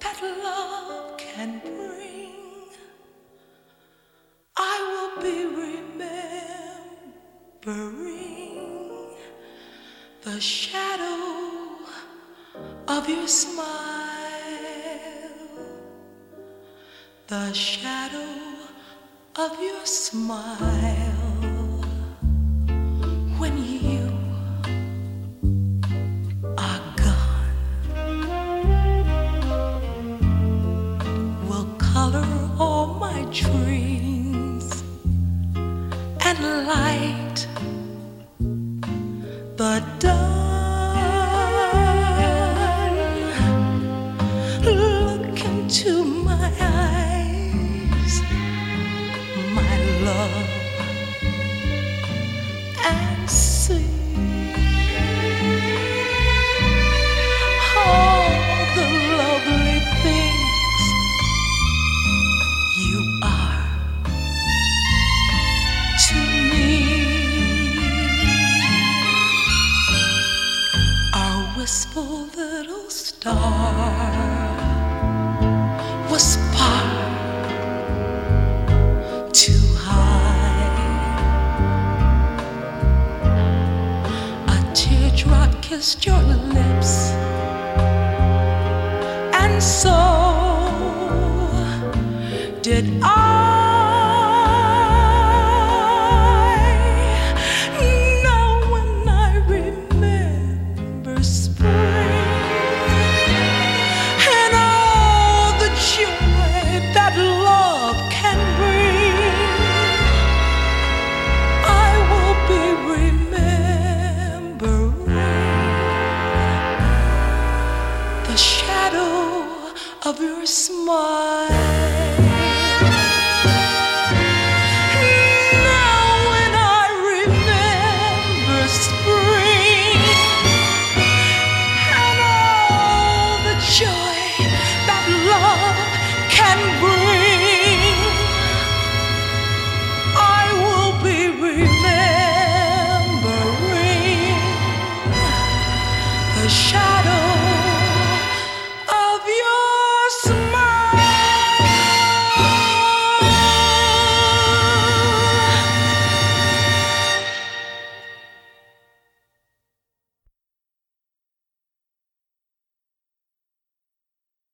that love can bring. I will be remembering the shadow of your smile, the shadow of your smile when you are gone, will color all my dreams and light the dawn. Look into my eyes, my love, and see all the lovely things you are to me. Our wistful little star was far too high. A teardrop kissed your lips, and so did I. Now when I remember spring and all the joy that love can bring, I will be remembering the shadow of your smile.